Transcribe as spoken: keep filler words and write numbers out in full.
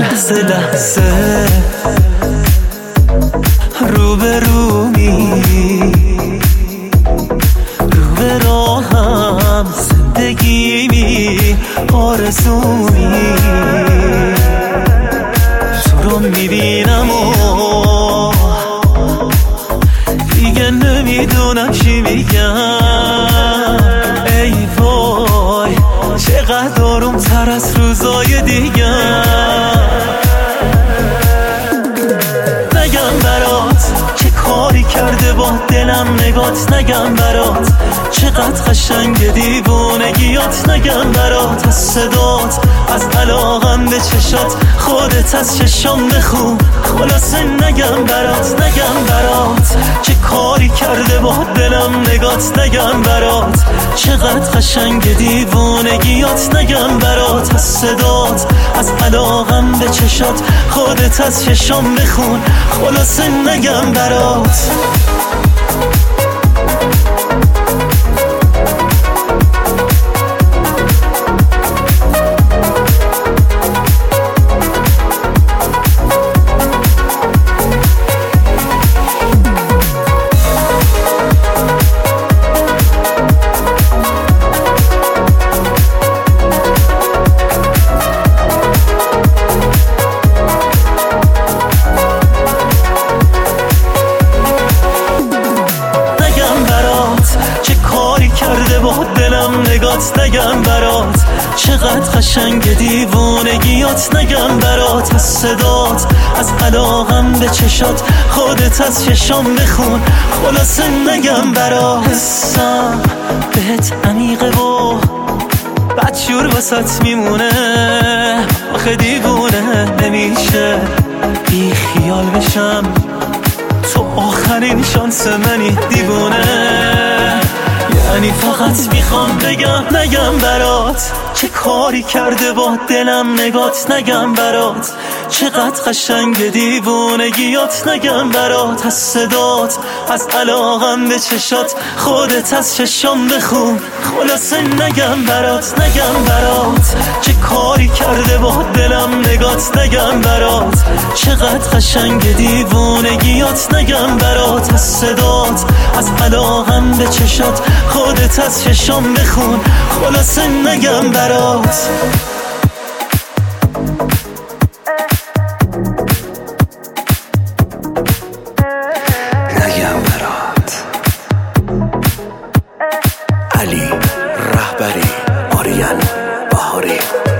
لحظه لحظه رو به رو می رو به راهم زندگی می آرزومی تو رو میبینم و دیگه نمیدونم چی میگم. ای وای چقدر آروم تر از روزای دیگه. نگم برات چه کاری کرده با دلم نگات، نگم برات چقدر قشنگ دیوونگیات، نگم برات از صدات، از علاقم به چشات، خودت از چشام بخون. خلاصه نگم برات، نگم برات چه کاری کرده با دلم نگات، نگم برات چقدر قشنگ دیوونگیات، نگم برات از صدات، از علاقم به چشات، خودت از چشام بخون. خلاصه نگم برات. کرده با دلم نگات، نگم برات چقدر قشنگ دیوونگیات، نگم برات از صدات، از علاقم به چشات، خودت از چشام بخون. خلاصه نگم برات. حسم بهت عمیقه و بدجور واسط میمونه، آخه دیوونه نمیشه بی خیال بشم، تو آخرین شانس منی دیوونه. یعنی فقط میخوام بگم نگم برات چه کاری کرده با دلم نگات، نگم برات چقدر قشنگ دیوونگیات، نگم برات از صدات، از علاقم به چشات، خودت از چشام بخون. خلاصه نگم برات، نگم برات چه کاری کرده با دلم نگات، نگم برات چقدر قشنگ دیوونگیات، نگم برات از صدات، از علاقم به چشات، خودت از چشام بخون. خلاصه نگم برات. نگم برات. علی رهبری، آریان بهاری.